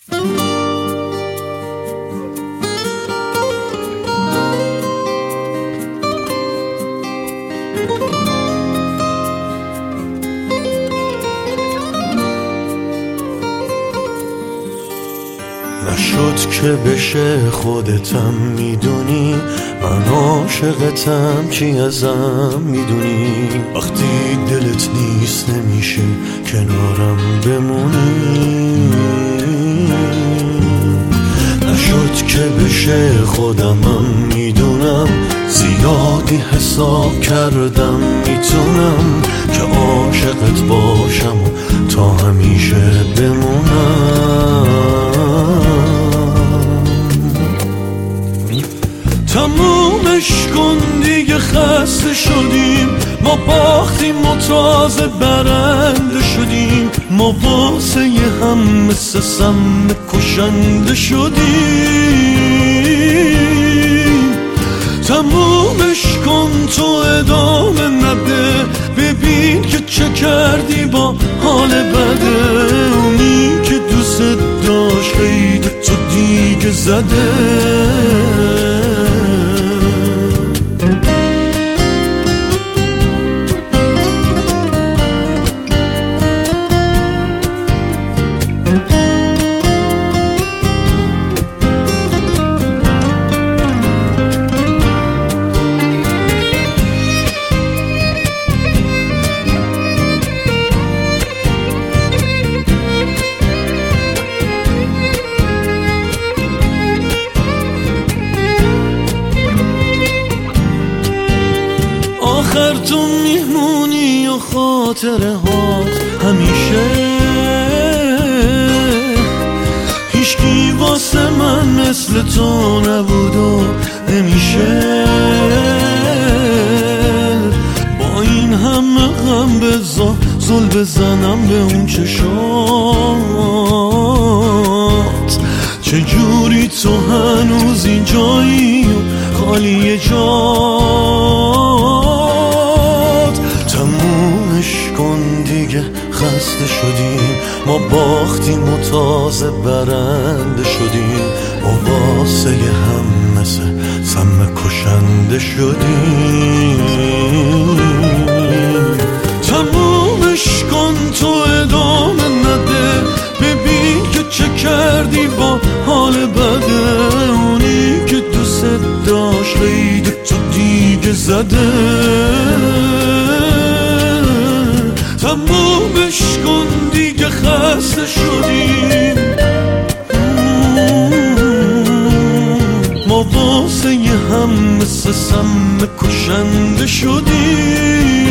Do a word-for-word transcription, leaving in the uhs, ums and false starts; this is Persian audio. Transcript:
نشد که بشه خودتم میدونی، من عاشقتم چی ازم میدونی. وقتی دلت نیست نمیشه کنارم بمونی. نشد که بشه خودمم میدونم، زیادی حساب کردم میتونم که عاشقت باشم و تا همیشه بمونم. تمومش کن دیگه، خسته شدیم، ما باختیم و تازه برنده شدیم. ما واسه هم مثل سم کشنده شدیم. تمومش کن تو ادامه نده، ببین که چه کردی با حال بده. اونی که دوست داشت قید تو دیگه زده. آخر تو میمونی و خاطره هات همیشه. هیچکی واسه من مثل تو نبود و نمیشه. با این همه غم بزا زل بزنم به اون چشات. چجوری تو هنوز اینجایی و خالی جات. تمومش کن دیگه، خسته شدیم، ما باختیم و تازه برنده شدیم. ما واسه هم مثل سم کشنده شدیم. تمومش کن تو ادامه نده، ببین که چه کردی با حال بده. اونی که دوست داشت قید تو دیگه زده. تمومش کن دیگه، خسته شدیم، ما واسه هم مثل سم کشنده شدیم.